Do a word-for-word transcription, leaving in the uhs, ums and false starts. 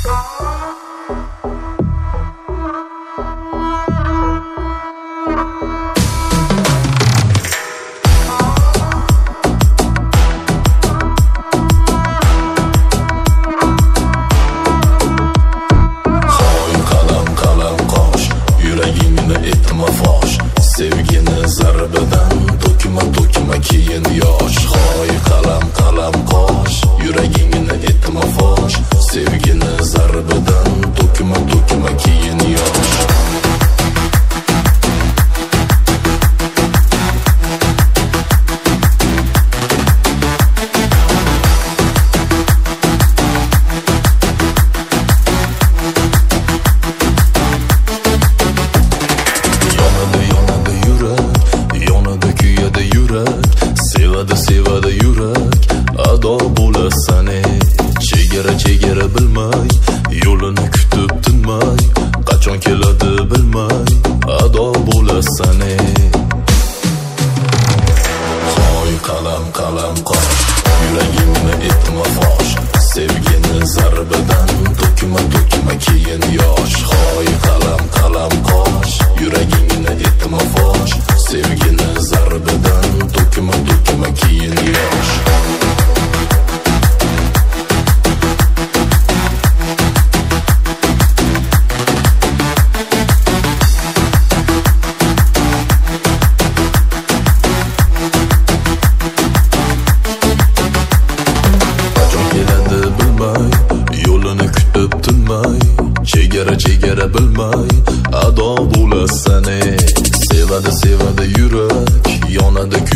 Sevgini zarbidan to'kma to'kma keyin yosh. Hoy qalam qalam qosh, yuragingni etma fosh. Sevgini zarbidan to'kma to'kma keyin yosh. Sevadi sevadi yurak, ado bo'lasan ey. Chegara chegara bilmay, yo'lini kutib tinmay, qachon keladi bilmay, ado bo'lasan ey. Hoy qalam qalam qosh, yuragimni etma fosh. Sevgini zarbidan to'kma to'kma keyin yosh. Hoy qalam qalam qosh, yuragingni etma fosh. Sevgini zarbidan to'kma to'kma keyin yosh. Qachon keladi bilmay, yo'lini kutib tinmay, chegara chegara bilmay, ado bo'lasan ey. Sevadi sevadi yurak, yonadi